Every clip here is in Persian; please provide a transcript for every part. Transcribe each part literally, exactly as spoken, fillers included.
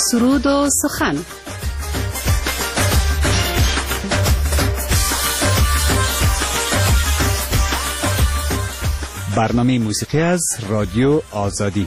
سرود و سخن. برنامه موسیقی از رادیو آزادی.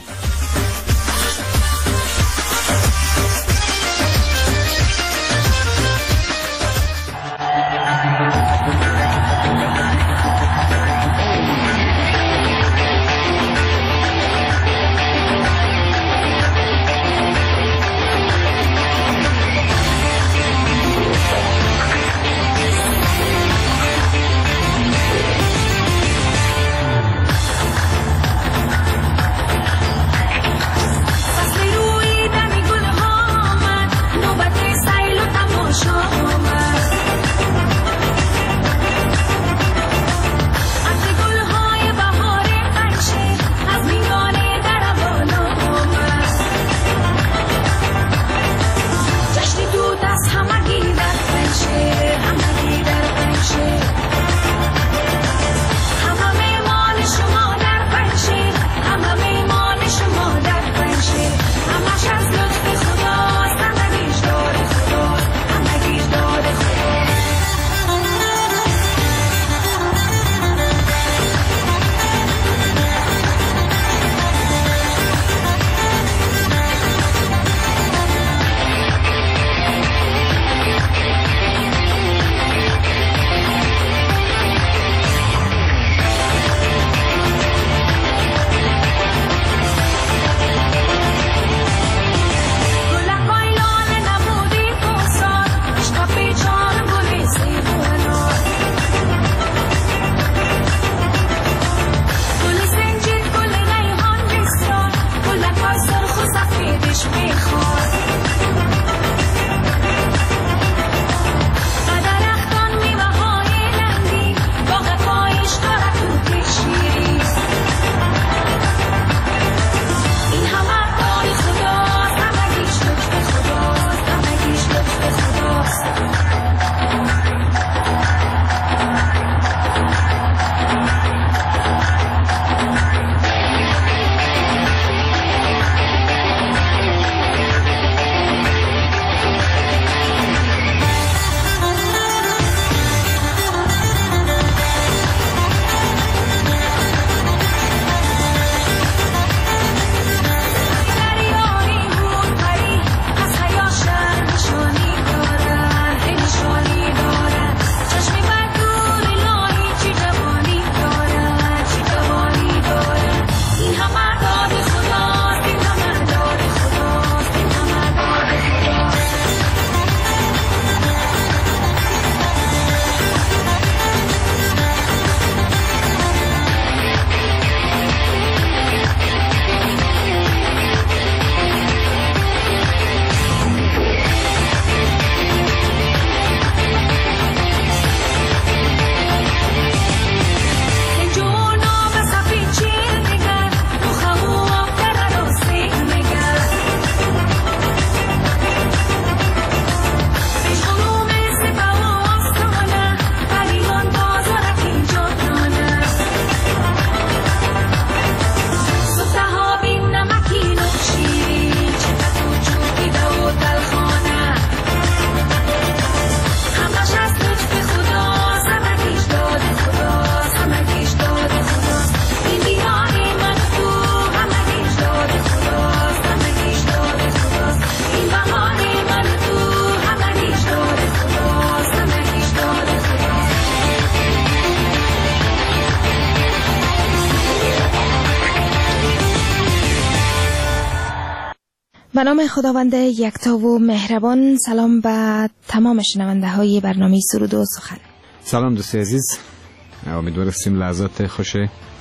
به نام خداوند یکتا و مهربان. سلام به تمام شنونده های برنامه سرود و سخن. سلام دوستی عزیز، امیدوارم لحظات خوش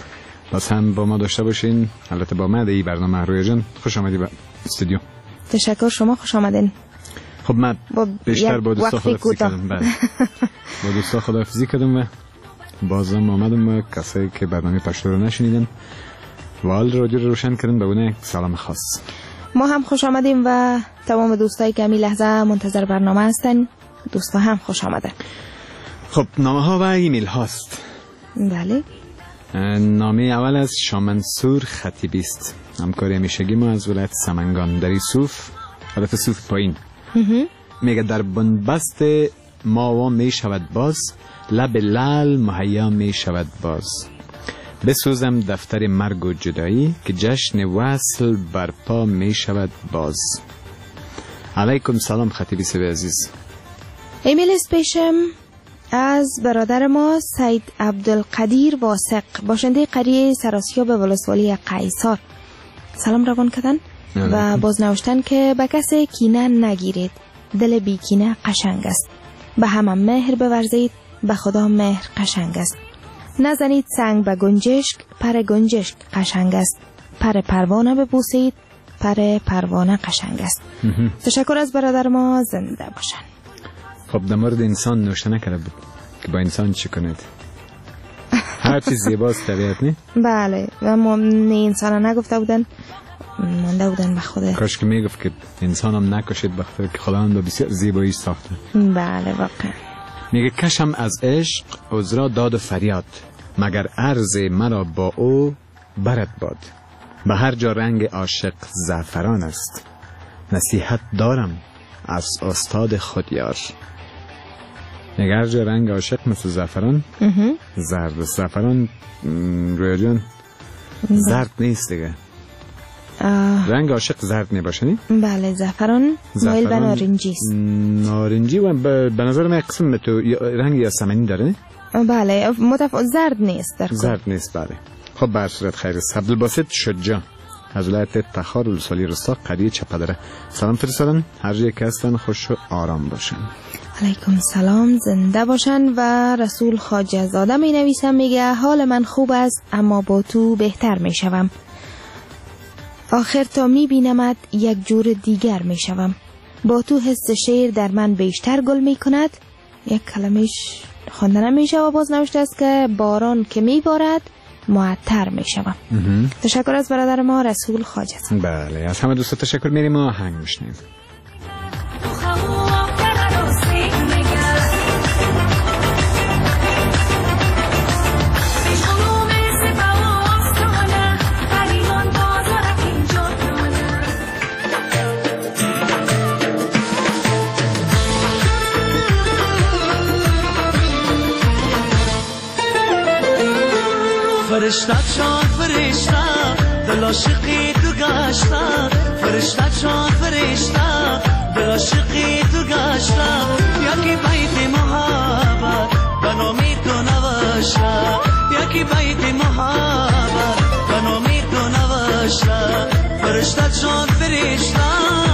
باز هم با ما داشته باشین. البته با من این برنامه رویا جان خوش آمدی به استودیو. تشکر، شما خوش آمدین. خب من بیشتر با دوستا خداحافظی کردم. بله با دوستا خداحافظی کردم و بازم آمدم و کسایی که برنامه پشتو رو نشنیدن و حال رادیو رو روشن کردن به اونه سلام خاص. ما هم خوش آمدیم و تمام دوستایی که همین لحظه منتظر برنامه هستن دوستا هم خوش آمدن. خب نامه ها و ایمیل هاست. بله. نامه اول از شاه منصور خطیبی است. همکار همیشگی ما از ولایت سمنگان در یوسف حالت سوفت پایین. میگه در بنبست ماوا می شود باز، لب لال مهیا می شود باز. بسوزم دفتر مرگ و جدایی که جشن وصل برپا می شود باز. علیکم سلام خطیبی سوی عزیز. ایمیل است پیشم از برادر ما سید عبدالقدیر واسق، باشنده قریه سراسیاب ولسوالی قیصر. سلام روان کردن و باز نوشتن که به کسی کینه نگیرید، دل بی کینه قشنگ است. به همه مهر بورزید، به خدا مهر قشنگ است. نزنید سنگ به گنجشک، پر گنجشک قشنگ است. پر پروانه ببوسید، پر پروانه قشنگ است. تشکر از برادر ما، زنده باشن. خب در مورد انسان نوشته نکرده بود که با انسان چی کنید؟ هر چیز زیباست طبیعت نه؟ بله و ما انسان نگفته بودن، مانده بودن به خدا. کاش که میگفت که انسان هم نکشید بخاطر که خداوند با بسیار زیبایی ساخته. بله واقعا. میگه کشم از عشق عذرا داد و فریاد، مگر عرض مرا با او برد باد. به هر جا رنگ عاشق زعفران است، نصیحت دارم از استاد خودیار. میگه هر جا رنگ عاشق مثل زعفران زرد، زعفران رویا جان زرد نیست دیگه. رنگ عاشق زرد نباشنی؟ بله زعفران مایل به نارنجی است. نارنجی و به نظر من قسم تو رنگ یاسمنی داره نه؟ بله متفاوت، زرد نیست در کل. زرد نیست بله. خب بر صورت خیر است. عبدالباسط شجاع از ولایت تخار ولسوالی رستا قریه چپدره سلام فرستادن. هر جایی که هستن خوش و آرام باشن. علیکم سلام، زنده باشن. و رسول خواجه زاده می نویسم، میگه حال من خوب است اما با تو بهتر می شوم. آخر تا می بینمت یک جور دیگر می شوم. با تو حس شعر در من بیشتر گل می کند. یک کلمش خوانده نمیشه و باز نوشته است که باران که می بارد معطر می شوم. تشکر از برادر ما رسول خواجه. بله از همه دوستا تشکر. میریم و آهنگ میشنیم. فرشته چون فرشته دل عاشقی تو گشته، فرشته چون فرشته دل عاشقی تو گشته. یکی بیت محبت به نامی تو نوشته، یکی بیت محبت به نامی تو نوشته. فرشته چون فرشته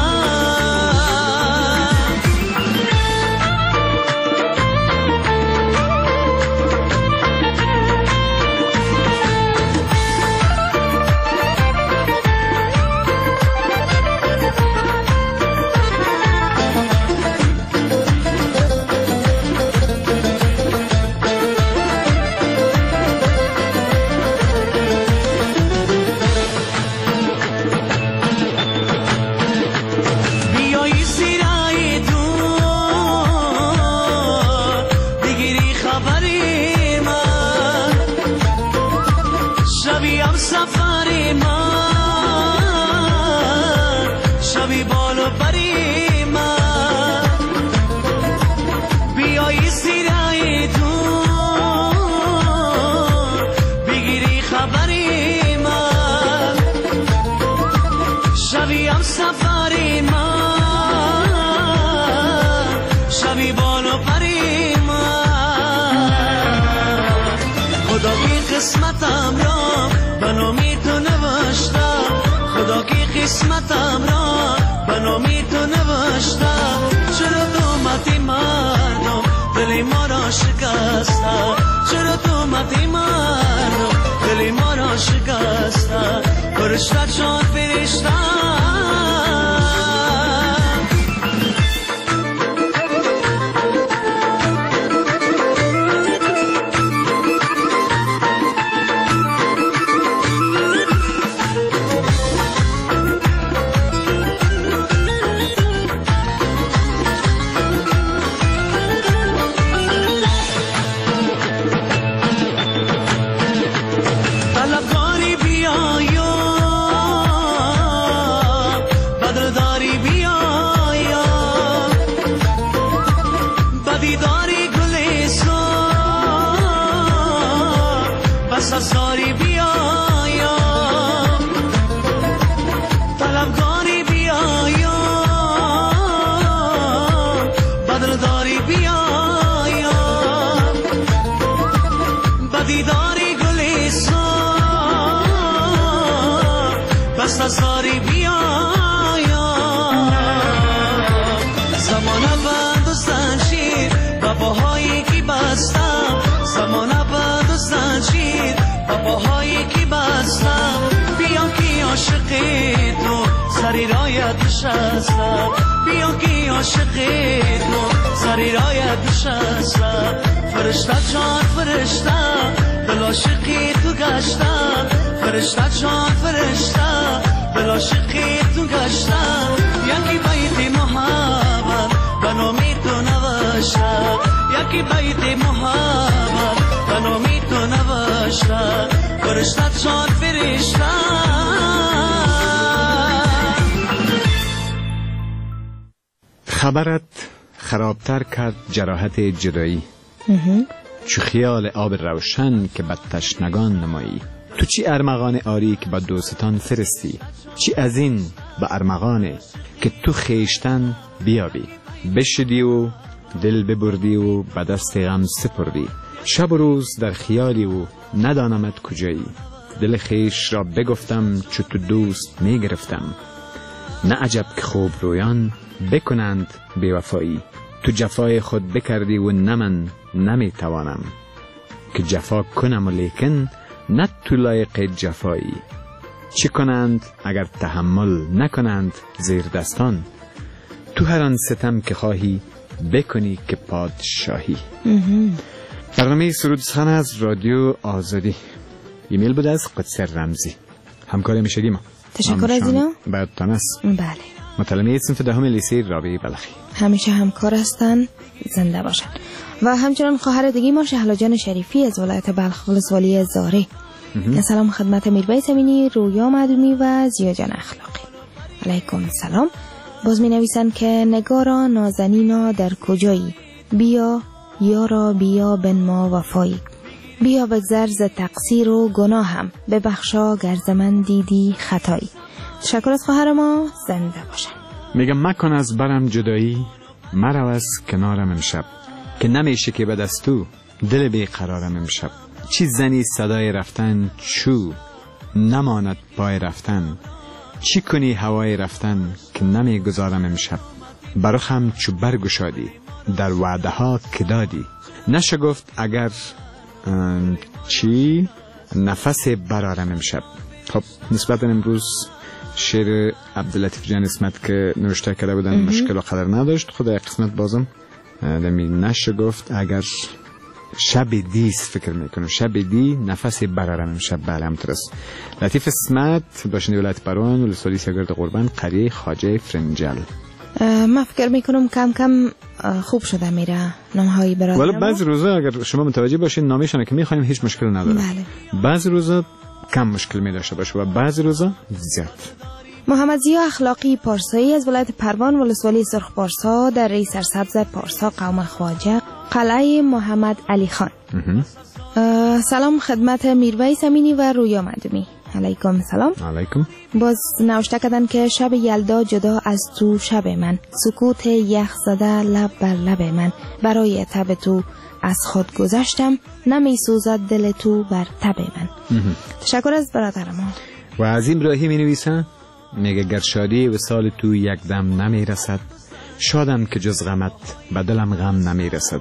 قسمتم را به نامی تو نوشته، خدا کی قسمتم را به نامی تو نوشته. چرا تو متی مردم دل ما را شکسته، چرا تو متی مردم دل ما را شکسته. فرشته چون فرشته سازاری بیا زمانه بند و زنجیر و باهایی که بستم زمانه بند و زنجیر و باهایی که بستم بیا که عاشقی تو سری رایت نشستم بیا که عاشقی تو سری رایت نشستم فرشته جان فرشته دل عاشقی تو گشتم فرشته جان فرشته دل عاشقی تو گشتم یکی بیت محبت به نامی تو نوشتم یکی بیت محبت به نامی تو نوشتم فرشته جان فرشته خبرت خرابتر کرد جراحت جدایی چو خیال آب روشن که بد تشنگان نمایی تو چی ارمغان آری که با دوستان فرستی چی از این به ارمغانه که تو خیشتن بیابی بشدی و دل ببردی و به دست غم سپردی شب و روز در خیالی و ندانمت کجایی دل خیش را بگفتم چو تو دوست می گرفتم نه عجب که خوب رویان بکنند بیوفایی تو جفای خود بکردی و نه من نمی توانم که جفا کنم و لیکن نه تو لایق جفایی چی کنند اگر تحمل نکنند زیر دستان تو هر آن ستم که خواهی بکنی که پادشاهی. برنامه سرود سخن از رادیو آزادی ایمیل بود از قدس رمزی همکار میشدیم ما. تشکر از اینا. بعد تانس بله متعلمه صنف دهم لیسه رابعه بلخی همیشه همکار هستن زنده باشن. و همچنان خواهر دیگه ما شهلا جان شریفی از ولایت بلخ ولسوالی زاره. سلام خدمت میربای امینی، رویا معدومی و زیا جان اخلاقی. علیکم السلام. باز می نویسن که نگارا نازنینا در کجایی، بیا یارا بیا بن ما وفایی، بیا بگذر ز تقصیر و گناهم، ببخشا گر ز من دیدی خطایی. تشکر از خواهر ما، زنده باشن. میگم مکن از برم جدایی، مرو از کنارم امشب، که نمیشه که به دستو دل بی قرارم امشب. چی زنی صدای رفتن چو نماند پای رفتن، چی کنی هوای رفتن که نمیگذارم امشب. برخم چو برگشادی در وعده ها که دادی، نشگفت اگر چی نفس برارم امشب. خب نسبت امروز شعر عبداللطیف جان اسمت که نوشته کرده بودن مشکل و قدر نداشت. خدا یک قسمت بازم دمی نشگفت اگر شب دیست فکر میکنم، شب دی نفس برارم امشب. بله همطور است. لطیف اسمت باشنده ولایت بروان ولسوالی سرگرد قربان قریه خواجه فرنجل. من فکر میکنم کم کم خوب شده میره نامه های برادر. ولی بعضی روزا اگر شما متوجه باشین نامه‌شان که میخوایم هیچ مشکل نداره. بله. بعضی روزا کم مشکل می داشته باشه و بعضی روزا زیاد. محمد زیا اخلاقی پارسایی از ولایت پروان ولسوالی سرخ پارسا در ری سرسبز پارسا قوم خواجه قلعه محمد علی خان. سلام خدمت میرویس امینی و رویا معدومی. علیکم سلام. علیکم. باز نوشته کردن که شب یلدا جدا از تو شب من، سکوت یخ زده لب بر لب من، برای تب تو از خود گذشتم، نمی سوزد دل تو بر تب من. تشکر از برادر ما. و عظیم راهی می نویسن میگه گر شادی و سال تو یک دم نمی رسد، شادم که جز غمت به دلم غم نمی رسد.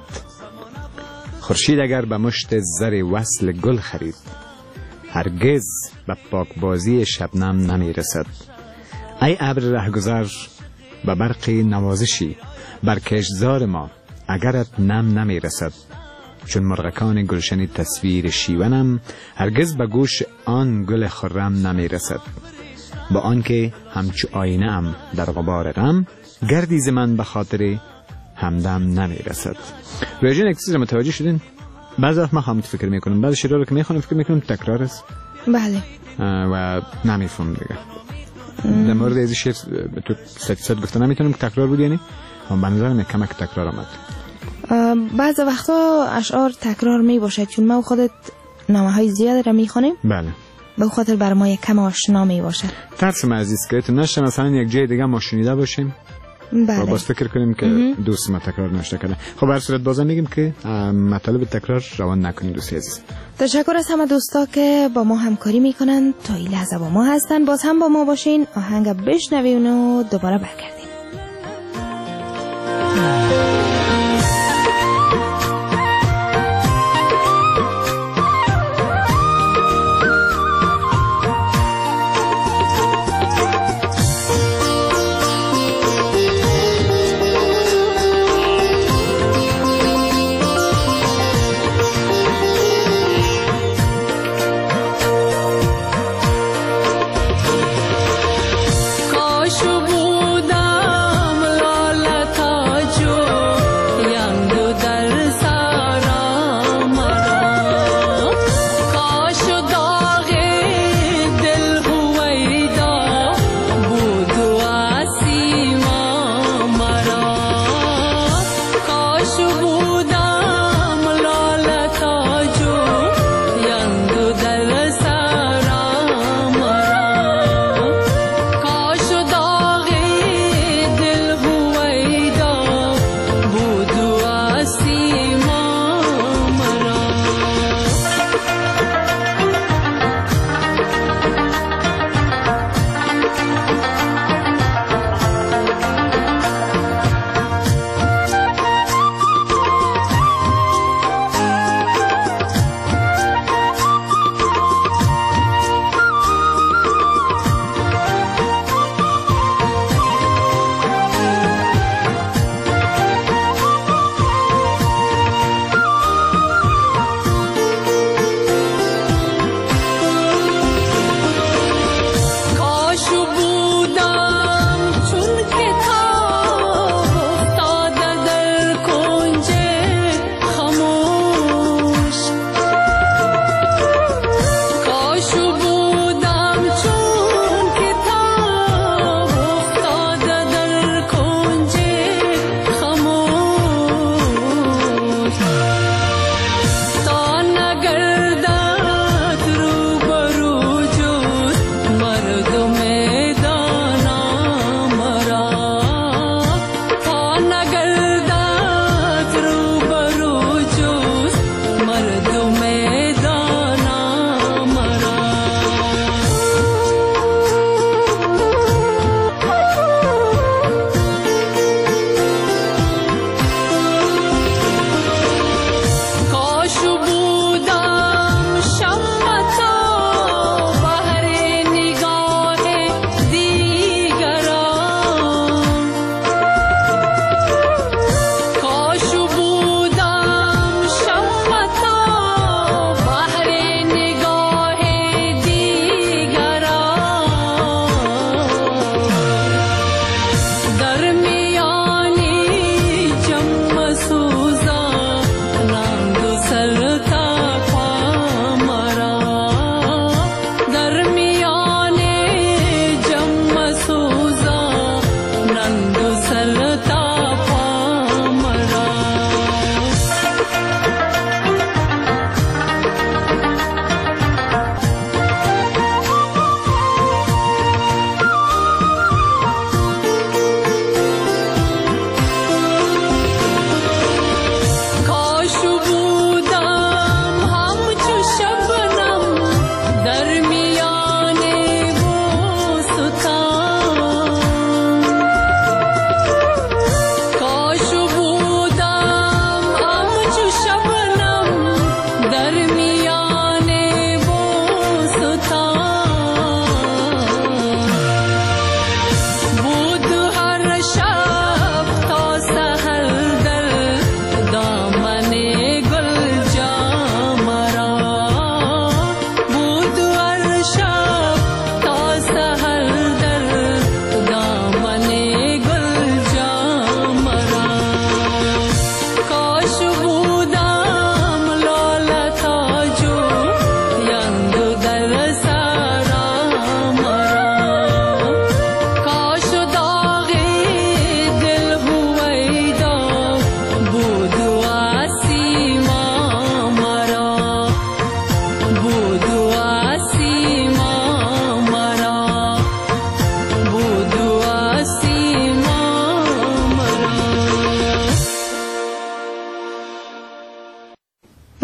خورشید اگر به مشت زر وصل گل خرید، هرگز به پاکبازی شبنم نمی رسد. ای ابر رهگذر به برق نوازشی، بر کشتزار ما اگرت نم نمی رسد. چون مرغکان گلشن تصویر شیونم، هرگز به گوش آن گل خرم نمی رسد. با آنکه همچو آینه ام در غبار غم، گردی ز من به خاطر همدم نمی رسد. رویجان یک چیز رو متوجه شدین؟ بعضی وقت ما هم فکر میکنم، بعضی شعرها رو که میخونم فکر میکنم تکرار است. بله. و نمیفهم دیگه. در مورد این شعر تو صد گفته نمیتونم تکرار بود، یعنی من به نظرم کمک تکرار آمد. بعضی وقتا اشعار تکرار می باشه چون ما خودت نامه های زیاد را میخونیم. بله. به خاطر بر ما یک کم آشنا می باشه. ترس ما عزیز که تو نشه مثلا یک جای دیگه ما شنیده باشیم بله. و باز فکر کنیم که دوست ما تکرار نشته کنه. خب هر صورت بازم میگیم که مطالب تکرار روان نکنید دوستی عزیز. تشکر از همه دوستا که با ما همکاری میکنن تا این لحظه با ما هستن. باز هم با ما باشین، آهنگ بشنوین و دوباره برگردیم. کاش بودم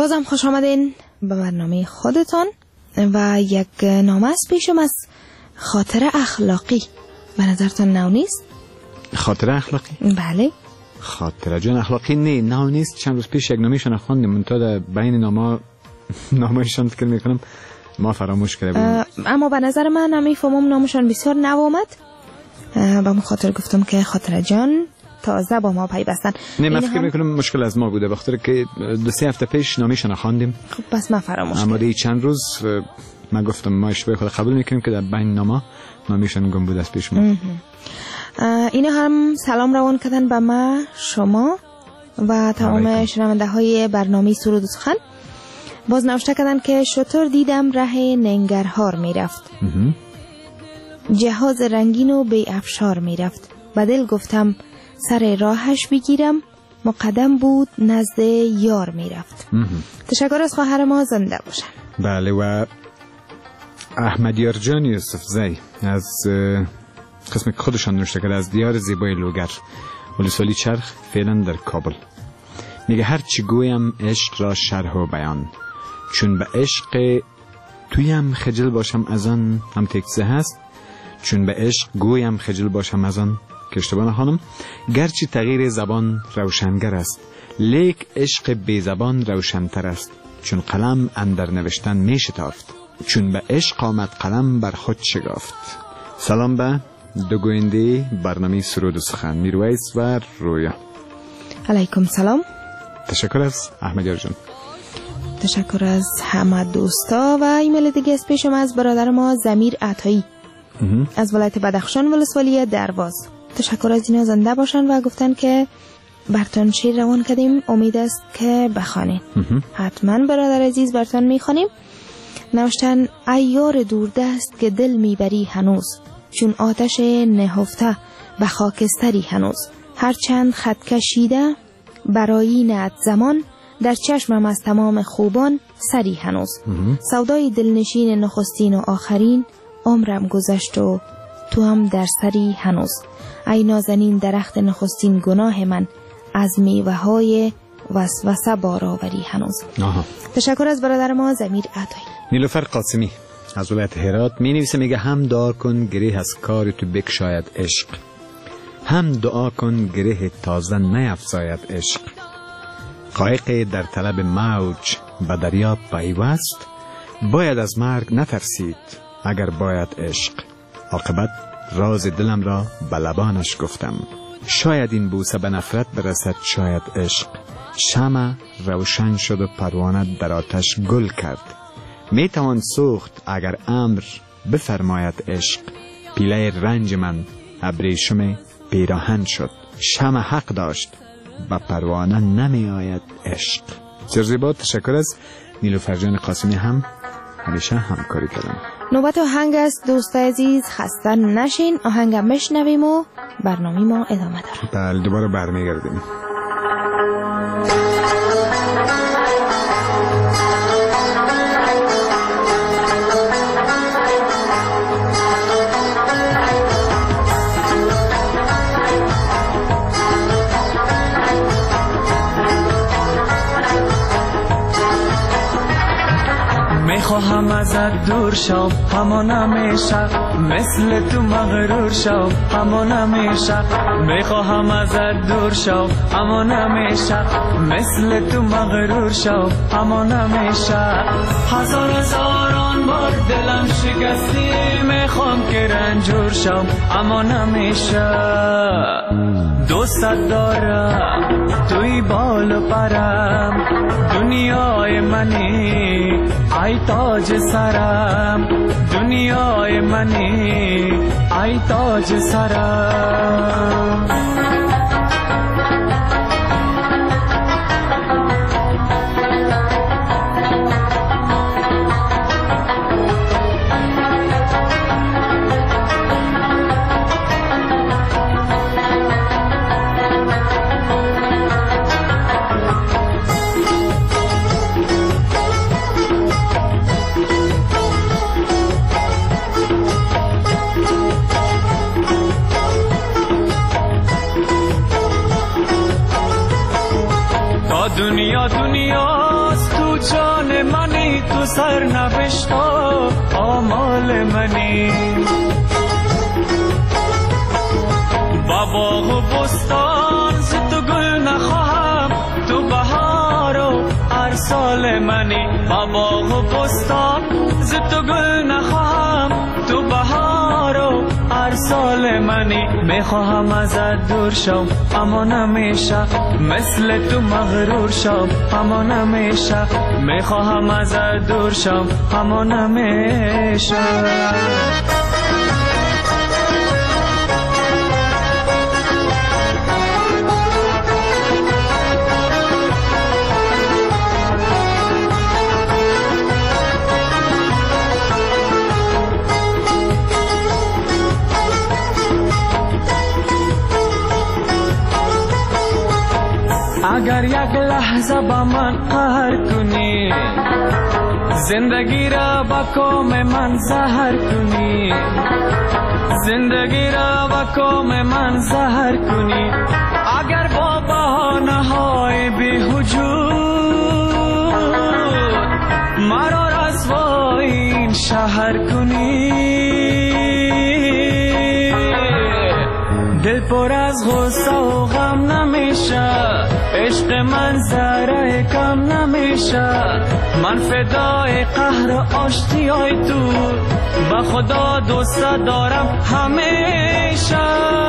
بازم خوش آمدین به برنامه خودتان و یک نامه است پیشم از خاطر اخلاقی. به نظرتان نو نیست؟ خاطر اخلاقی؟ بله. خاطر جان اخلاقی نه نو نیست. چند روز پیش یک نامه‌شون خواندم، منتها در بین نامه نامه‌شون فکر میکنم ما فراموش کردیم. اما به نظر من نمیفهمم نامشون بسیار نو آمد. با من خاطر گفتم که خاطر جان تازه با ما پیوستن. نه من فکر میکنم مشکل از ما بوده، بخاطر که دو سه هفته پیش نامه‌شون خواندیم. خب پس ما فراموش اما دی چند روز من گفتم ما اشتباه خود قبول میکنیم که در بین نامه نامه‌شون گم بوده است پیش ما. اینا هم سلام روان کردن به ما، شما و تمام شنونده های برنامه سرود و سخن. باز نوشته کردن که شطور دیدم ره ننگرهار میرفت، جهاز رنگین و بی افشار میرفت، به دل گفتم سر راهش بگیرم، مقدم بود نزد یار میرفت. تشکر از خواهر ما، زنده باشن. بله. و احمدیار جان یوسف زی از قسم خودشان نوشته کرده از دیار زیبای لوگر، ولسوالی چرخ، فعلا در کابل. میگه هر چی گویم عشق را شرح و بیان، چون به عشق تویم خجل باشم از آن. هم تکزه هست، چون به عشق گویم خجل باشم از آن که اشتباه نخوانم. گرچه تغییر زبان روشنگر است، لیک عشق بی زبان روشنتر است. چون قلم اندر نوشتن می شتافت، چون به عشق آمد قلم بر خود شگافت. سلام به دو گوینده برنامه سرود و سخن، میرویس و رویا. علیکم سلام. تشکر از احمدیار جان. تشکر از همه دوستا. و ایمیل دیگه از پیشم از برادر ما ضمیر عطایی از ولایت بدخشان ولسوالی درواز. تشکر از اینا، زنده باشن و گفتن که برتان شیر روان کردیم، امید است که بخوانین. حتما برادر عزیز برتان میخوانیم. نوشتن ای یار دوردست که دل میبری هنوز، چون آتش نهفته به خاکستری هنوز. هرچند خط کشیده برای نت زمان، در چشمم از تمام خوبان سری هنوز. سودای دلنشین نخستین و آخرین، عمرم گذشت و تو هم در سری هنوز. ای نازنین درخت نخستین گناه من، از میوه های وسوسه باراوری هنوز. آها. تشکر از برادر ما ضمیر عطایی. نیلوفر قاسمی از ولایت هرات می نویسه، میگه هم دعا کن گره از کار تو بکشاید عشق، هم دعا کن گره تازه نیفزاید عشق. قایق در طلب موج به دریا پیوست، باید از مرگ نترسید اگر باید عشق. عاقبت راز دلم را به لبانش گفتم، شاید این بوسه به نفرت برسد شاید عشق. شمع روشن شد و پروانه در آتش گل کرد، می توان سوخت اگر امر بفرماید عشق. پیله رنج من ابریشم پیراهن شد، شمع حق داشت با پروانه نمی آید عشق. زیبا. تشکر از نیلوفر جان قاسمی، هم همیشه همکاری کردن. نوبت آهنگ است دوست عزیز، خسته نشین. آهنگ بشنویم و برنامه ما ادامه داره. بله دوباره برمیگردیم. میخواهم ازت دور شم همان همیشه، مثل تو مغرور شم همان همیشه. میخواهم ازت دور شم همان همیشه، مثل تو مغرور شم همان همیشه. هزار هزاران بار دلم شکستی، میخوام که رنجور شم همان همیشه. دوست دارم توی بال و پرم، دنیای منی ای تاج سرم، دنیای منی ای تاج سرم. دنیا دنیاست تو سرنوشت آمال منی با باغ و بستان ز تو گل نخواهم تو بهار و ارسال منی با باغ و بستان ز تو گل نخواهم تو بهار و ارسال منی میخواهم ازت دور شم اما نمیشه مثل تو مغرور شم اما نمیشه میخواهم ازت دور شم اما نمیشه اگر یک لحظه با من قهر کنی زندگی را با کام من زهر کنی زندگی را با کام من زهر کنی اگر با بهانه های بی‌وجود مرا رسوای این شهر کنی دل پر از غصه و غم نمیشه عشق من ذره کم نمیشه من فدای قهر و آشتیای تو با خدا دوست دارم همیشه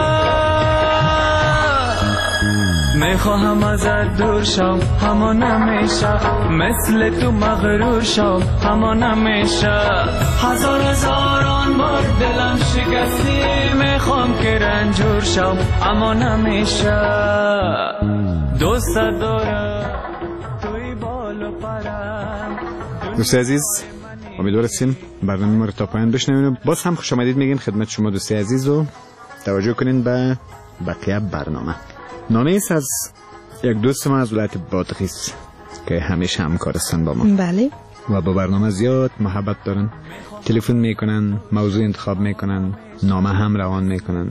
میخواهم ازت دور شم اما نمیشه مثل تو مغرور شم اما نمیشه هزار هزاران بار دلم شکستی میخوام که رنجور شم اما نمیشه دوست دارم توی بال و پرم دوست عزیز امیدوار هستیم برنامه ما رو تا پایان بشنوین. باز هم خوش آمدید میگیم خدمت شما دوست عزیز و توجه کنین به بقیه برنامه. نامه ایست از یک دوست ما از ولایت بادغیس که همیشه همکار هستن با ما. بله. و با برنامه زیاد محبت دارن، تلفن میکنن، موضوع انتخاب میکنن، نامه هم روان میکنن.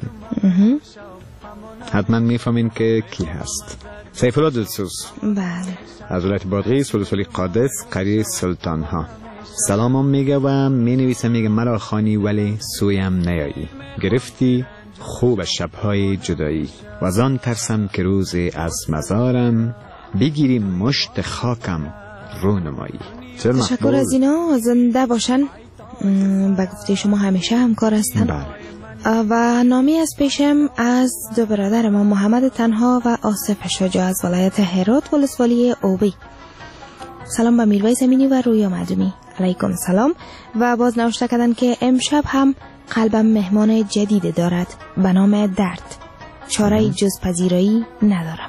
حتما میفهمین که کی هست. سیف الله دلسوز. بله. از ولایت بادغیس ولسوالی قادس قریه سلطان ها. سلامم میگه و مینویسه میگه مرا خانی ولی سویم نیایی، گرفتی خوب شبهای جدایی و زان ترسم که روزی از مزارم بگیری مشت خاکم رونمایی. تشکر از اینا، زنده باشن. به گفته شما همیشه همکار هستن. بله. و نامی از پیشم از دو برادر ما محمد تنها و آصف شجاع از ولایت هرات ولسوالی اوبی. سلام به میرویس امینی و رویا معدومی. علیکم سلام. و باز نوشته کردن که امشب هم قلبم مهمان جدید دارد به نام درد، چاره جز پذیرایی ندارم.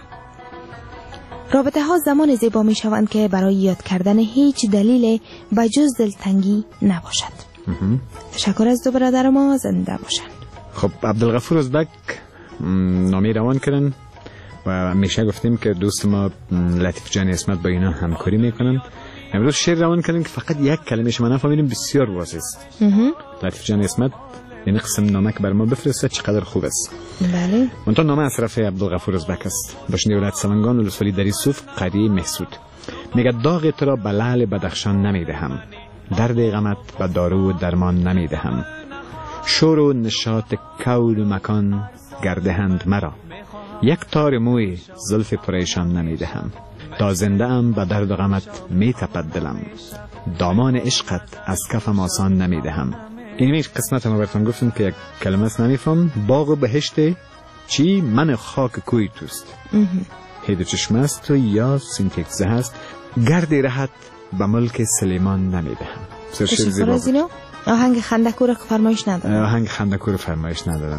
رابطه ها زمان زیبا می شوند که برای یاد کردن هیچ دلیل به جز دلتنگی نباشد. تشکر از دو برادر ما، زنده باشند. خب عبدالغفور ازبک نامی روان کردن و همیشه گفتیم که دوست ما لطیف جان اسمت با اینا همکاری میکنن. امروز شعر روان کردن که فقط یک کلمه شما نفهمیدیم، بسیار واضح است. لطیف جان اسمت این قسم نامه که بر ما بفرسته چقدر خوب است. بله. منتها نامه از طرف عبدالغفور ازبک است. باشنده ولایت سمنگان ولسوالی دری صوف قریه محسود. میگه داغ تو را به لعل بدخشان نمیدهم، درد غمت به دارو و درمان نمیدهم، شور و نشاط کول و مکان گردهند مرا، یک تار موی زلف پریشان نمیدهم، تا زنده ام به درد و غمت میتپد دلم، دامان عشقت از کفم آسان نمیدهم. این میش قسمت ما براتون گفتم که یک کلمه است نمیفهم. باغ و بهشت چی؟ من خاک کوی توست، هیدو چشم است تو یا سینتکزه هست، گردی رهت به ملک سلیمان نمیدهم. تشکر از اینو. آهنگ خندکور فرمایش ندارن. آهنگ خندکور فرمایش ندارن.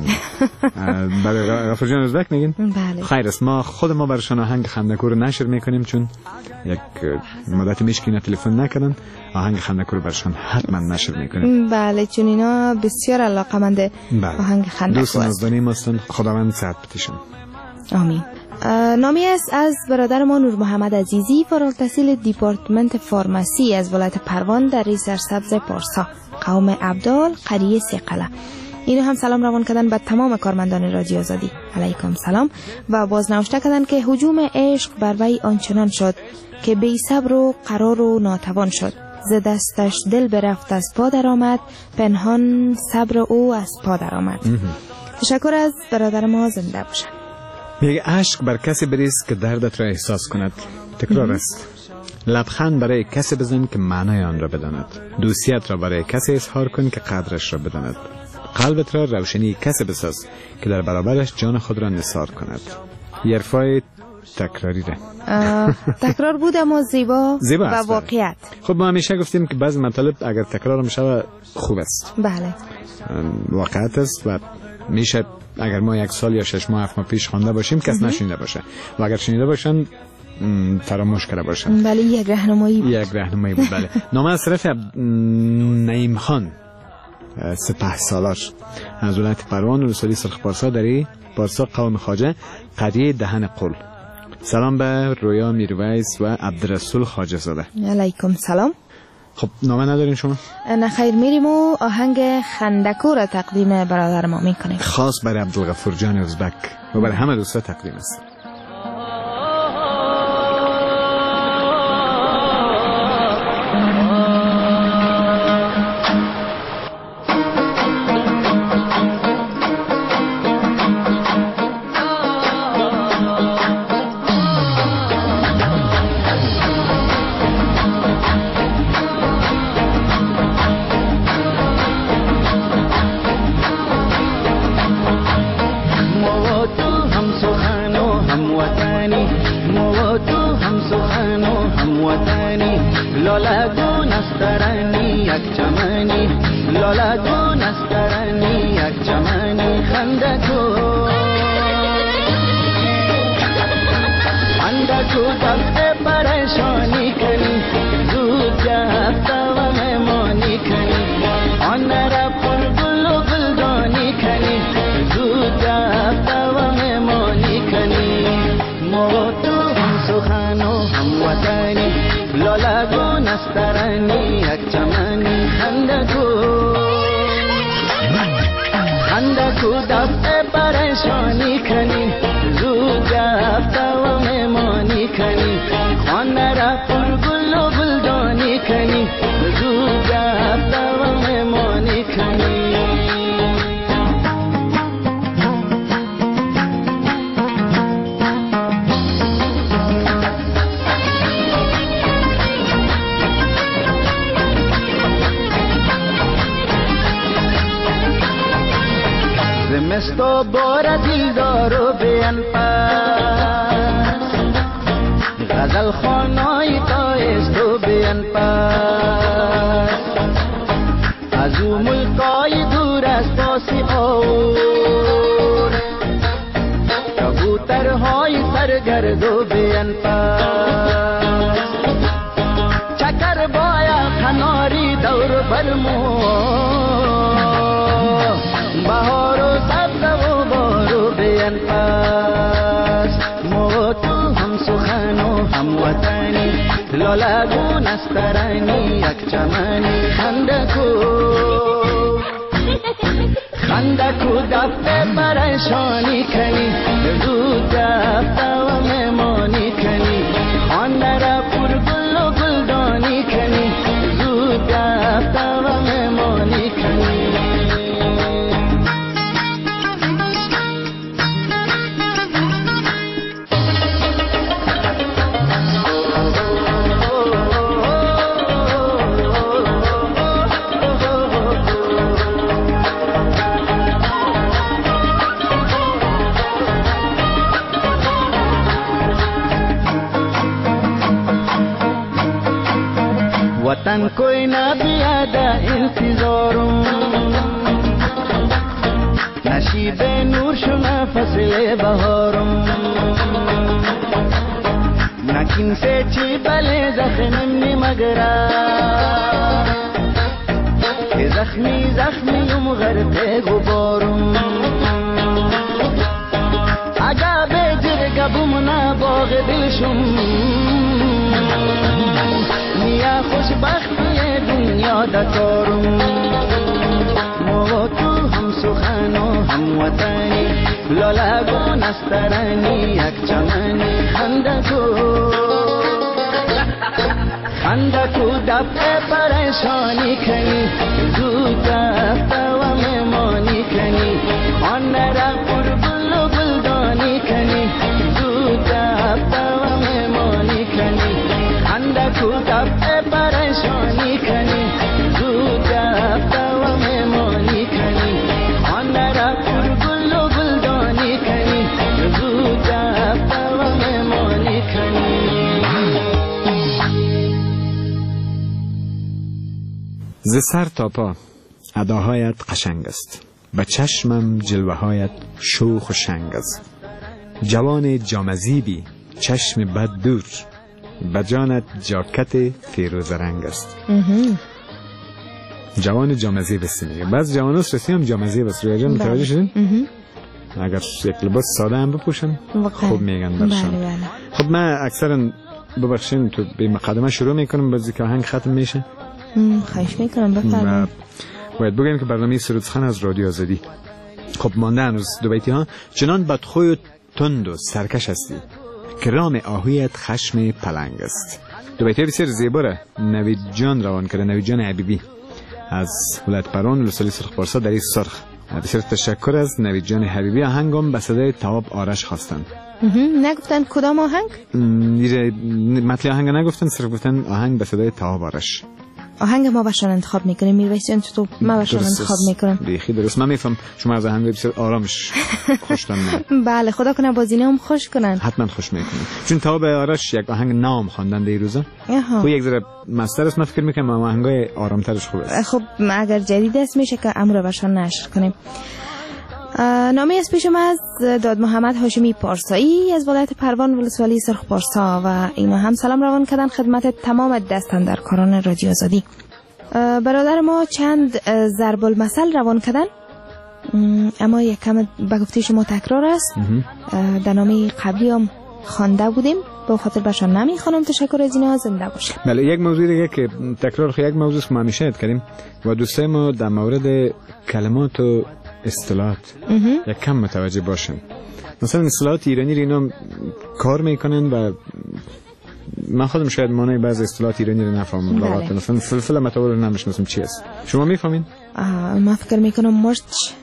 برای غفور جان ازبک میگین؟ بله. خیر است، ما خود ما برشان آهنگ خندکور نشر میکنیم، چون یک مدت میشکینه تلفن نکردن. آهنگ خندکور برشان حتما نشر میکنیم. بله، چون اینا بسیار علاقمند آهنگ خندکور. دوست نازدانی ما هستن، خداوند صحت بتیشون. آمین. نامی است از برادر ما نور محمد عزیزی، فارغ التحصیل دیپارتمنت فارماسی از ولایت پروان در سرسبز پارسا، قوم عبدال، قریه سقله. اینو هم سلام روان کردن به تمام کارمندان رادیو آزادی. علیکم سلام. و باز نوشته کردن که هجوم عشق بر وی آنچنان شد که بی صبر و قرار و ناتوان شد، ز دستش دل برفت از پا در آمد، پنهان صبر او از پا در آمد. تشکر از برادر ما، زنده باشن. میگه عشق بر کسی بریز که دردت را احساس کند. تکرار است. لبخند برای کسی بزن که معنای آن را بداند. دوستیت را برای کسی اظهار کن که قدرش را بداند. قلبت را روشنی کسی بساز که در برابرش جان خود را نثار کند. یرفای تکراری ره. تکرار بود اما زیبا, زیبا و واقعیت. خب ما همیشه گفتیم که بعضی مطالب اگر تکرار میشه خوب است. بله. واقعیت است و میشه اگر ما یک سال یا شش ماه هفت ماه پیش خوانده باشیم کس نشنیده باشه و اگر شنیده باشن فراموش کرده باشن. بله یک راهنمایی بود. یک راهنمایی بود. بله. نام از طرف نعیم خان سپه سالار از ولایت پروان ولسوالی سرخ پارسا دری پارسا قوم خواجه قریه دهن قل. سلام به رویا میرویس و عبدالرسول خواجه زاده. علیکم سلام. خب نامه ندارین شما؟ نه خیر، میریم و آهنگ خندکو را تقدیم برادر ما میکنیم. خاص برای عبدالغفور جان ازبک و برای همه دوستا تقدیم است. زمستو بار دل دارو بیان پاس غزل خانای تایستو بیان پاس از او ملکای دور از پاسی آور کبوترهای سرگردو بیان پاس چکر بایا کناری دور برمو بهار و سبز و بارو بیان پاس ما تو هم سخن و هم وطنی لالگون استرانی یک چمنی خندکو خندکو دفته پریشانی کنی زود دفته و مهمانی کنی خانده را پر گل و گلدانی کنی زود دفته و مهمانی کنی वतन कोई ना भी आदा इंतजारों नशीब नूर शुना फसले बहारों नकिन से ची बले जख्मी मगरा के जख्मी जख्मी उम गरते गुबारों आगा बेजर गबुमना बाग दिलशुम نیا خوشبختی دنیا دکارم ما تو هم سخن و هم وطنی لالگون استرانی یک چمنی خندکو اندکو دفع پریشانی کنی زود رفته و مهمانی کنی آن را قربل و گلدانی کنی زود رفته و مهمانی کنی اندکو دفع پریشانی کنی زود رفته و مهمانی کنی آن را قربل و گلدانی کنی زود رفته و مهمانی کنی. ز سر تا پا اداهایت قشنگ است، به چشمم جلوهایت شوخ و شنگ است. جوان جامزیبی چشم بد دور، به جانت جاکت فیروز رنگ است. جوان جامزیب است میگه. بعض جوان هست رسیم جامزیب است. رویا جان متوجه شدین؟ اگر یک لباس ساده هم بپوشن خوب میگن برشان. خب من اکثرا ببخشین تو به مقدمه شروع میکنم بعضی که آهنگ ختم میشه. خواهش میکنم بفرمایید. باید بگم که برنامه سرودخان از رادیو آزادی. خب مانده هنوز دو بیتی ها. چنان بدخوی و تند و سرکش هستی که رام آهویت خشم پلنگ است. دو بیتی بسیار زیباره. نوید جان روان کرده، نوید جان حبیبی از ولایت پران ولسوالی سرخ پارسا در این سرخ. بسیار تشکر از نوید جان حبیبی. آهنگم به صدای تواب آرش خواستن. نگفتن کدام آهنگ؟ مطلع آهنگ نگفتن، صرف گفتن آهنگ به صدای تواب آرش. آهنگ ما باشن انتخاب میکنیم میرویسین تو ما باشن انتخاب میکنم. بیخی درست. من میفهم شما از آهنگ بسیار آرامش خوشتن. بله خدا کنه بازینه هم خوش کنن. حتما خوش میکنن چون تواب آرش یک آهنگ نام خواندن در روزا. خب یک ذره مستر است. من فکر میکنم آهنگای آرامترش خوب است. خب اگر جدید است میشه که امر باشن نشر کنیم. نامه از پیشم از داد محمد هاشمی پارسایی از ولایت پروان ولسوالی سرخ پارسا و اینا هم سلام روان کردن خدمت تمام دستاندرکاران رادیو آزادی. برادر ما چند ضرب المثل روان کردن اما یک کم به گفته شما تکرار است. در نامه قبلی هم خوانده بودیم به خاطر باشن نمیخوانم. تشکر از اینا. زنده باشه. بله یک موضوع دیگه که تکرار خیلی یک موضوع ما همیشه یاد کردیم و دوستای ما در مورد کلمات و اصطلاحات یک کم متوجه باشن. مثلا اصطلاحات ایرانی رو اینا کار میکنن و من خودم شاید معنی بعضی اصطلاحات ایرانی رو نفهمم. لغات مثلا فلفل متوجه نمیشناسم چی است. شما میفهمین؟ من فکر میکنم مرچ.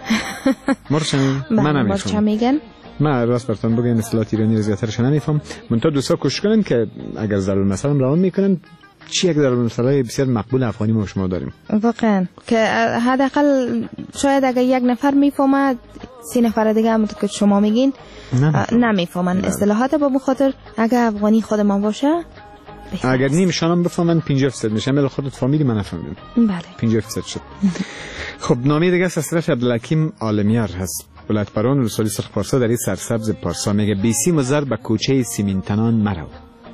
مرچ من نمیفهمم. میگن من راست براتون بگم اصطلاحات ایرانی رو زیادترش نمیفهم. من تا دوستا کوشش کنن که اگر ضرب المثل روان میکنن چی یک ضرب المثل بسیار مقبول افغانی ما شما داریم واقعا که حداقل شاید اگر یک نفر میفهمه سی نفر دیگه هم که شما میگین نمیفهمن اصطلاحات. با بخاطر اگر افغانی خود ما باشه اگر نیمشان هم بفهمن پنجاه درصد میشه. ولی خودت فامیلی من نفهمیدم. بله پنجاه درصد شد. خب نامه دیگه از طرف عبدالحکیم عالمیار هست. ولایت پران ولسوالی سرخ پارسا در این سرسبز پارسا میگه بیسی مزر به کوچه سیمینتنان مرو،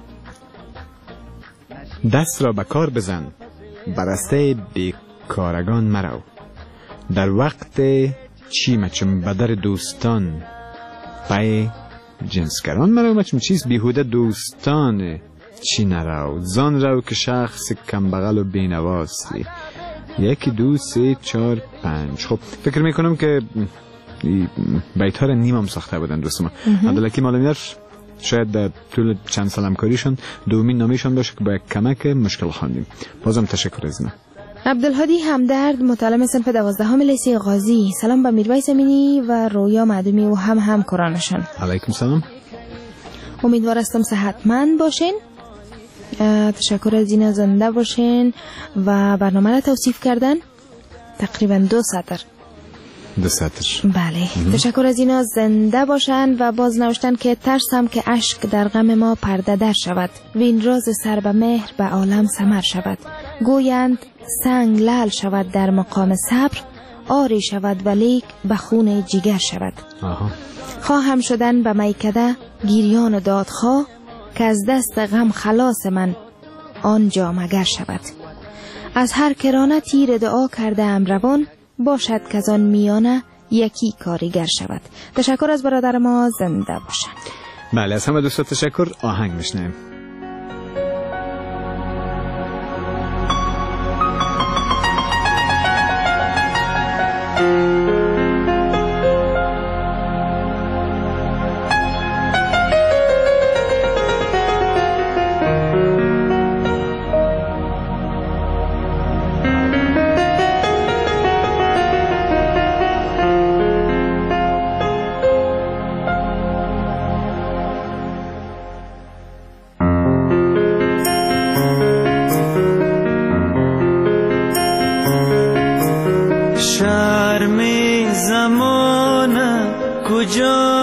دست را به کار بزن برسته بیکارگان مرو، در وقت چی مچم بدر دوستان پای جنسگران مرو. مچم چیز بیهوده دوستان چی نرو، زان رو که شخص کم بغل و بینواستی. یکی دو سه چار پنج. خب فکر میکنم که بیت ها را نیم هم ساخته بودن دوست ما. عبدالحکیم عالمیار شاید در طول چند سال همکاریشون دومین نامیشون باشه که با یک کمک مشکل خواندیم. بازم تشکر از اینا. عبدالهادی همدرد متعلم صنف دوازدهم لیسه غازی. سلام به میرویس امینی و رویا معدومی و هم همکارانشان. علیکم سلام. امیدوارم صحتمند باشین. تشکر از اینا. زنده باشین و برنامه را توصیف کردن تقریبا دو سطر. دو سطر. بله. تشکر از اینا. زنده باشن و باز نوشتن که ترسم که اشک در غم ما پرده در شود، وین راز سر به مهر به عالم سمر شود. گویند سنگ لعل شود در مقام صبر، آری شود ولیک به خون جگر شود. آها. خواهم شدن به میکده گیریان و دادخواه، که از دست غم خلاص من آنجا مگر شود. از هر کرانه تیر دعا کرده ام روان، باشد که از آن میانه یکی کاریگر شود. تشکر از برادر ما. زنده باشند. بله از همه دوستا تشکر. آهنگ میشنیم.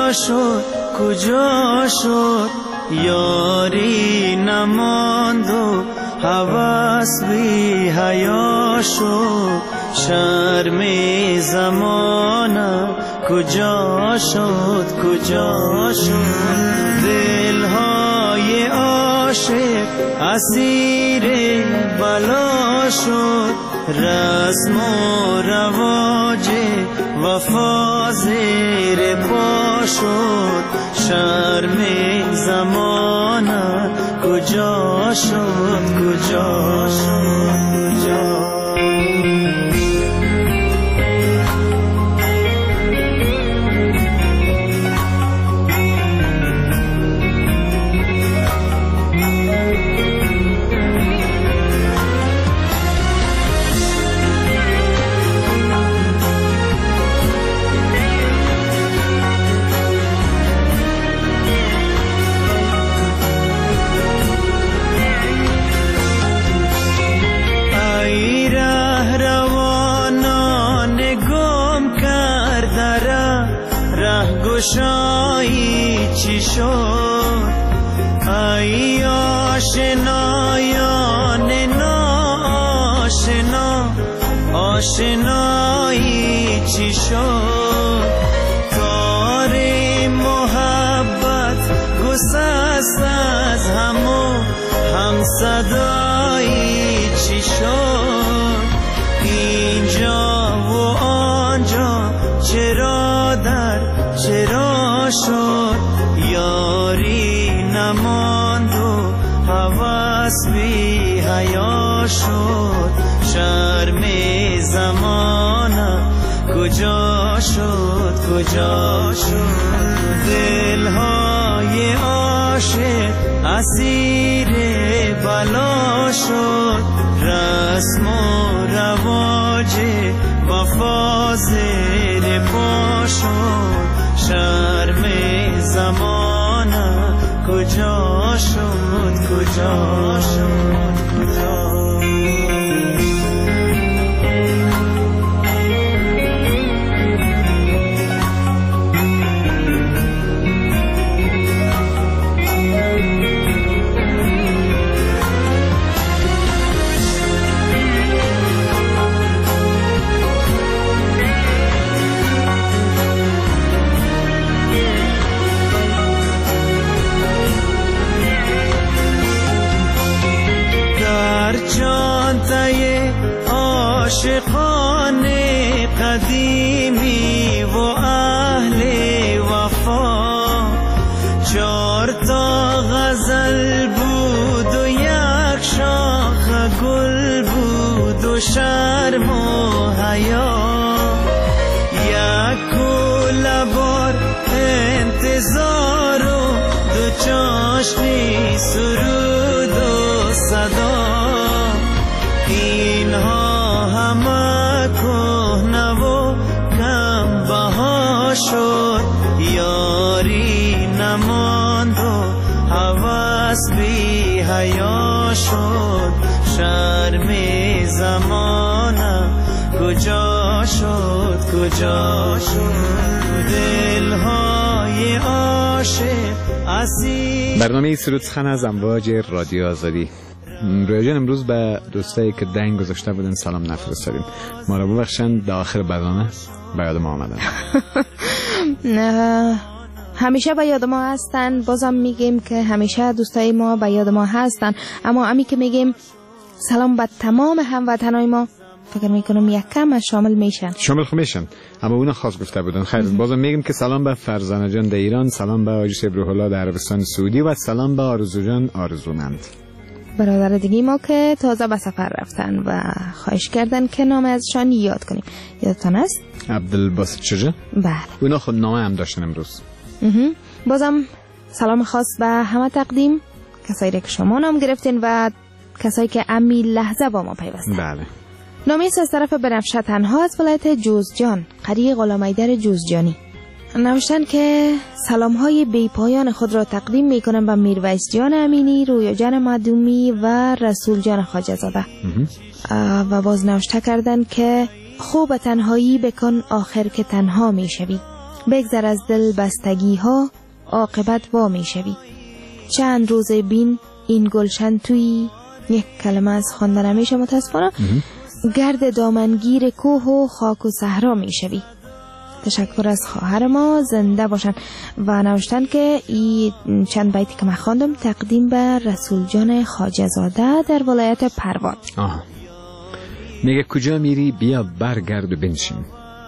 کجا شد کجا شد یاری نماند و هوس بی حیا شد شرم زمانه کجا شد کجا شد دلهای عاشق اسیر بلا شد رسم و رواج وفا زیر پا شد شرم زمانه کجا شد کجا شد کجا گشایی چی شد ای آشنایان ناآشنا آشنایی چی شد تار محبت گسست از همو هم صدایی چی شد اینجا و آنجا چرا در چرا شد یاری نماند و هوس بی حیا شد شرم زمانه کجا شد کجا شد دلهای عاشق اسیر بلا شد رسم و رواج وفا زیر پا شد شرم زمانه کجا شد کجا شد کجا عاشقان قدیمی و اهل وفا چار تا غزل بود و یک شاخ گل بود و شرم و حیا یک کوله بار انتظار و دو چاشنی سرود و صدا اینها همه کهنه و کم بها شد یاری نماند و هوس بی حیا شد شرم زمانه کجا شد کجا شد دلهای عاشق اسیر. برنامه سرود سخن از امواج رادیو آزادی. رویجان امروز به دوستایی که دنگ گذاشته بودن سلام نفرستادیم. ما رو ببخشن در آخر برنامه به یاد ما آمدن. همیشه به یاد ما هستن. بازم میگیم که همیشه دوستای ما به یاد ما هستن، اما امی که میگیم سلام به تمام هموطنای ما فکر میکنم یک کم شامل میشن شامل خو میشن اما اونا خاص گفته بودن. خیر بازم میگیم که سلام به فرزانه جان در ایران، سلام به حاجی صبر الله در عربستان سعودی و سلام به آرزو جان آرزومند، برادر دیگه ما که تازه به سفر رفتن و خواهش کردن که نام ازشان یاد کنیم. یادتان است؟ عبدالباسط شجاع. بله اونا خود نامه هم داشتن امروز. بازم سلام خاص به همه تقدیم، کسایی که شما نام گرفتین و کسایی که امی لحظه با ما پیوستن. بله. نامی از طرف بنفشه تنها از ولایت جوزجان، قریه غلامحیدر جوزجانی. نوشتن که سلام های بی پایان خود را تقدیم می کنم به میرویس جان امینی، رویا جان مدومی و رسول جان خواجه زاده. و باز نوشته کردن که خوب تنهایی بکن آخر که تنها می شوی. بگذر از دل بستگی ها عاقبت وا می شوی. چند روز بین این گلشن توی، یک کلمه از خواندن همیشه متاسفانه، گرد دامنگیر کوه و خاک و صحرا می شوی. تشکر از خواهر ما، زنده باشن. و نوشتن که این چند بیتی که من خواندم تقدیم به رسول جان خواجه زاده در ولایت پروان. آه. میگه کجا میری بیا برگرد و بنشین،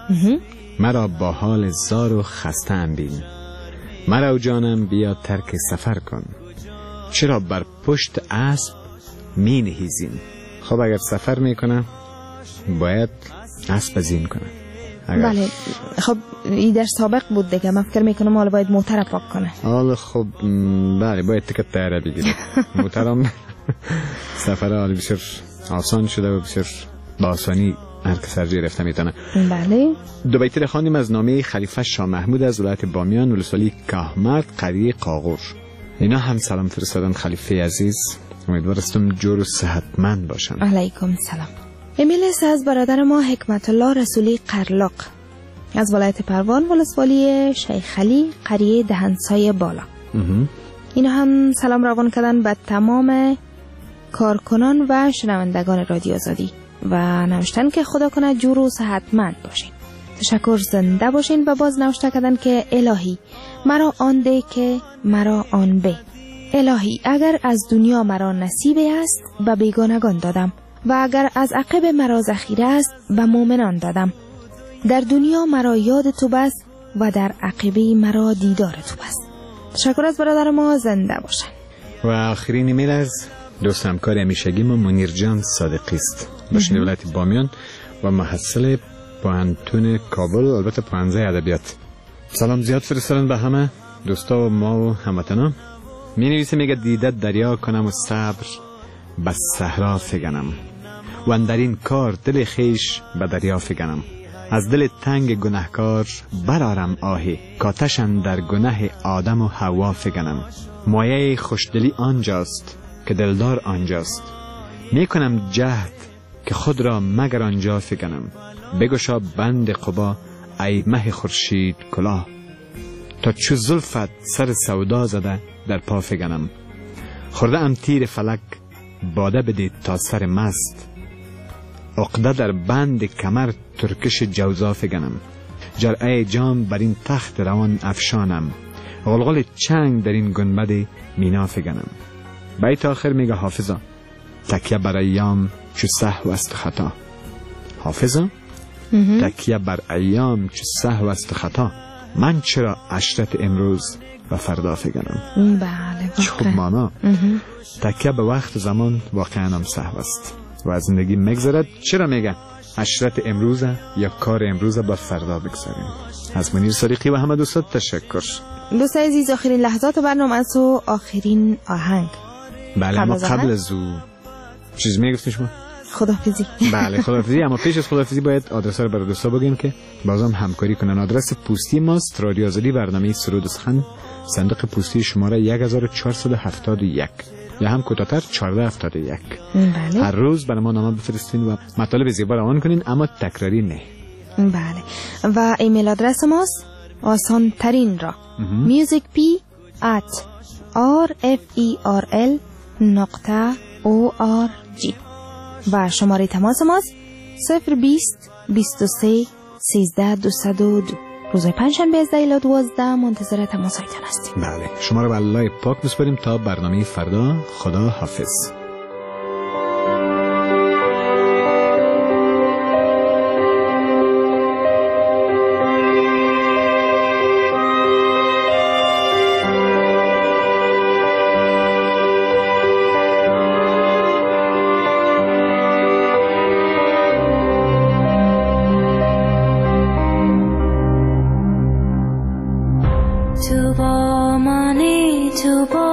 مرا با حال زار و خسته ام بین، مرا جانم بیا ترک سفر کن، چرا بر پشت اسب می نهیزیم. خب اگر سفر میکنه باید اسب زین کنه. بله خب این در سابق بود دیگه، من فکر میکنم حالا باید موتر پاک کنه. حالا خب بله باید تکت تیره بگیره. موترم سفر حالا بسیار آسان شده و بسیار با آسانی هر که سرجی رفته میتونه. بله. دو بیت خواندیم از نامه خلیفه شاه محمود از ولایت بامیان، ولسوالی کهمرد، قریه قاغور. اینا هم سلام فرستادن خلیفه عزیز، امیدوارستم جور و صحتمند باشن. علیکم سلام. ایمیل از برادر ما حکمت الله رسولی قرلاق از ولایت پروان، ولسوالی شیخ علی، قریه دهنسای بالا. اینا هم سلام روان کردن به تمام کارکنان و شنوندگان رادیو آزادی و نوشتن که خدا کنه جور و صحتمند باشین. تشکر، زنده باشین. و باز نوشته کردن که الهی مرا آن ده که مرا آن به. الهی اگر از دنیا مرا نصیبه است به بیگانگان دادم و اگر از عقب مرا ذخیره است به مؤمنان دادم. در دنیا مرا یاد تو بس و در عقبه مرا دیدار تو بس. تشکر از برادر ما، زنده باشن. و آخرین ایمیل از دوست همکار همیشگی ما منیر جان صادقی است، باشنده ولایت بامیان و محصل پوهنتون کابل، البته پوهنځی ادبیات. سلام زیاد فرستادن به همه دوستا و ما و هموطنا. می نویسه میگه دیده دریا کنم و صبر به صحرا فگنم و اندر این کار دل خیش به دریا فگنم. از دل تنگ گناهکار برارم آهی، کاتشن در گناه آدم و حوا فگنم. مایه خوشدلی آنجاست که دلدار آنجاست، میکنم جهد که خود را مگر آنجا فگنم. بگشا بند قبا ای مه خورشید کلاه، تا چو زلفت سر سودا زده در پا فگنم. خورده ام تیر فلک باده بدید تا سر مست، عقده در بند کمر ترکش جوزا فگنم. جرعه جام بر این تخت روان افشانم، غلغل چنگ در این گنبد مینا فگنم. بیت آخر میگه حافظا تکیه بر ایام چو سهو است خطا. حافظا تکیه بر ایام چو سهو است خطا، من چرا عشرت امروز و فردا فگنم. بله خب مانا تکیه به وقت زمان واقعا هم سهو است و از زندگی مگذرد، چرا میگه عشرت امروز یا کار امروز با فردا بگذاریم. از منیر صادقی و همه دوستان تشکر. دوستای عزیز آخرین لحظات برنامه است و آخرین آهنگ. بله اما قبل از او چیز میگفتین شما؟ خداحافظی. بله خداحافظی. اما پیش از خداحافظی باید آدرس رو برای دوستا بگیم که بازم همکاری کنن. آدرس پستی ماست رادیو آزادی، برنامه سرود و سخن، صندوق پستی شماره یک هزار و چهارصد و هفتاد و یک یا هم کوتاه‌تر چهارصد و هفتاد و یک. بله. هر روز برای ما نامه بفرستین و مطالب زیبا روان کنین، اما تکراری نه. بله. و ایمیل آدرس ماست آسان ترین را musicp at rferl نقطه org و شماره تماس ماست صفر بیست بیست و سه سیزده دویست و دو. روز پنجشنبه از ده الی دوازده منتظر تماسایتان هستیم. بله شما رو به الله پاک میسپاریم تا برنامه فردا. خدا حافظ. تو با منی تو با